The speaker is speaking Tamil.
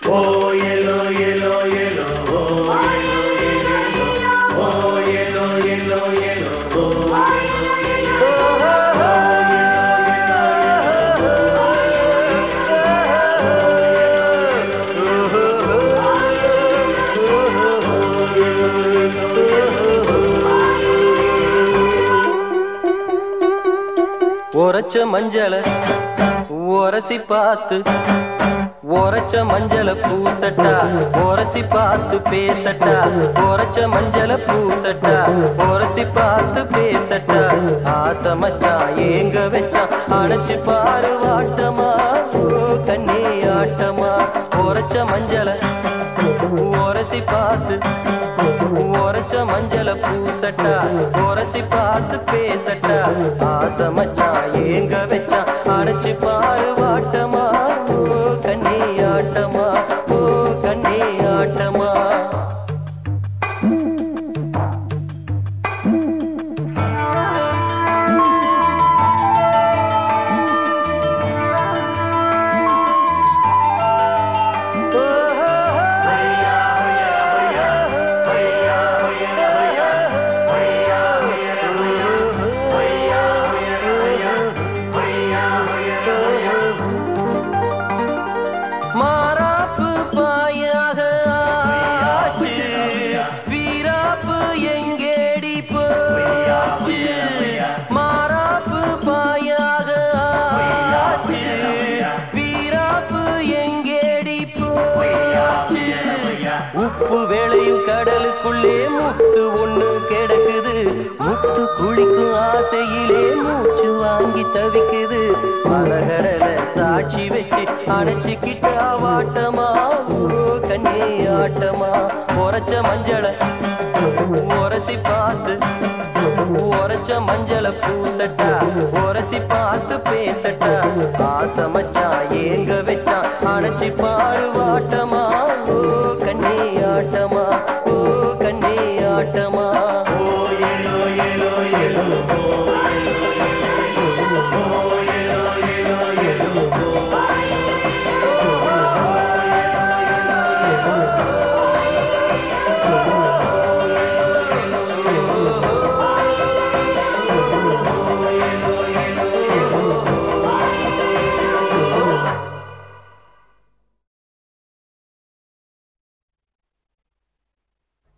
Oh yellow, yellow, yellow. Oh yellow, yellow, yellow. Oh உரைச்ச மஞ்சள உரசி பார்த்து உரைச்ச மஞ்சள பூசட்டா உரசி பார்த்து பேசட்டா உரைச்ச மஞ்சள பூசட்டா உரசி பார்த்து பேசட்டா ஆசை மச்சான் ஏங்க வச்சான் அணைச்சு பாரு வாட்டமா கண்ணே ஆட்டமா உரைச்ச மஞ்சள உரசி பார்த்து உரைச்ச மஞ்சள பூசட்டா உரசி பார்த்து பேசட்டா ஆசை மச்சான் ஏங்க வச்சான் அணைச்சு பாரு வாட்டமா கண்ணே ஆட்டமா கண்ணே ஆட்டமா உப்பு வேளையும் கடலுக்குள்ளே முத்து ஒண்ணு கிடக்குது முத்து குளிக்கும் ஆசையிலே மூச்சு வாங்கி தவிக்குது மரகடல சாட்சி வச்சு அணைச்சுக்கிட்டா வாட்டமா கண்ணே ஆட்டமா உரைச்ச மஞ்சள உரசி பார்த்து உரைச்ச மஞ்சள பூசட்டா உரசி பார்த்து பேசட்டா ஆசை மச்சான் ஏங்க வச்சான் அணைச்சி பாரு வாட்டமா கண்ணே ஆட்டமா கண்ணே ஆட்டமா